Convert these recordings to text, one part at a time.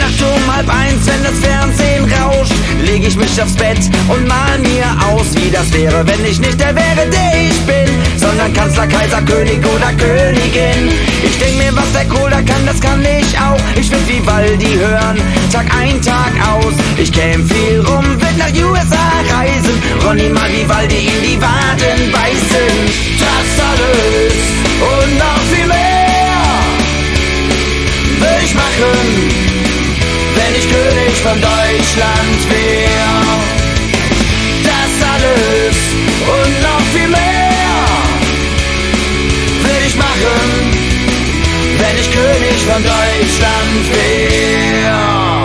Nacht um 12:30, wenn das Fernsehen rauscht, leg ich mich aufs Bett und mal mir aus, wie das wäre, wenn ich nicht der wäre, der ich bin, sondern Kanzler, Kaiser, König oder Königin. Ich denk mir, was der Kohl da kann, das kann ich auch. Ich will Vivaldi hören, Tag ein, Tag aus. Ich käm viel rum, will nach USA reisen, Ronny mal Vivaldi in die Waden beißen. Das alles und noch viel mehr will ich machen, wenn ich König von Deutschland wär. Das alles und noch viel mehr will ich machen, wenn ich König von Deutschland wär.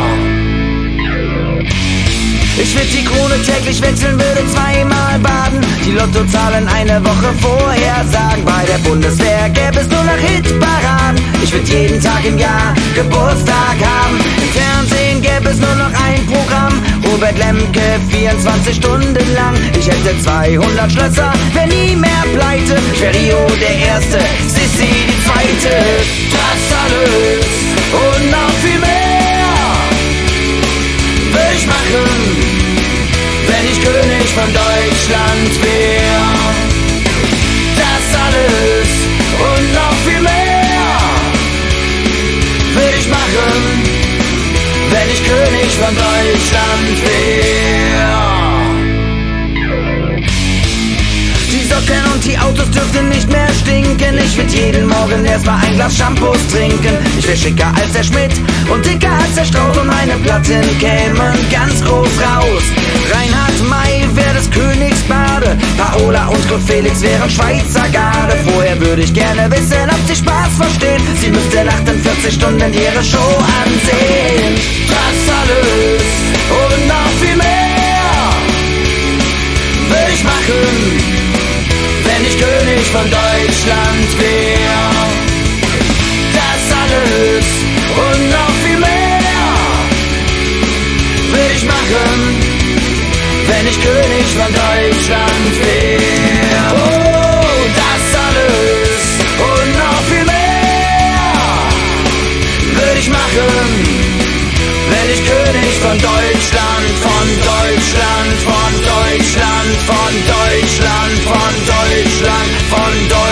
Ich würd die Krone täglich wechseln, würde zweimal baden, die Lottozahlen eine Woche vorher sagen. Bei der Bundeswehr gäbe es nur noch Hitparaden. Ich würd jeden Tag im Jahr Geburtstag haben. Im Fernsehen gäbe es nur noch ein Programm, Robert Lemke 24 Stunden lang. Ich hätte 200 Schlösser, wär nie mehr pleite. Ich wär Rio der Erste, Sissi die Zweite. Das alles und noch viel mehr will ich machen, wenn ich König von Deutschland wär. Das alles und noch viel mehr will ich machen, wenn ich König von Deutschland wär. Die Socken und die Autos dürften nicht mehr stinken. Ich würd jeden Morgen erstmal ein Glas Shampoos trinken. Ich wär schicker als der Schmidt und dicker als der Strauß und meine Platten kämen ganz groß raus. Reinhard May wär des Königs Bade, Paola und Kurt Felix wären Schweizer Garde. Vorher würde ich gerne wissen, ob sie Spaß verstehen. Sie müsste nach den 40 Stunden ihre Show ansehen. Das alles und noch viel mehr will ich machen, wenn ich König von Deutschland wär. Das alles und noch viel mehr will ich machen, wenn ich König von Deutschland wär. Oh, das alles und noch viel mehr will ich machen, wenn ich König von Deutschland, von Deutschland, von Deutschland, von Deutschland, von Deutschland, von Deutschland.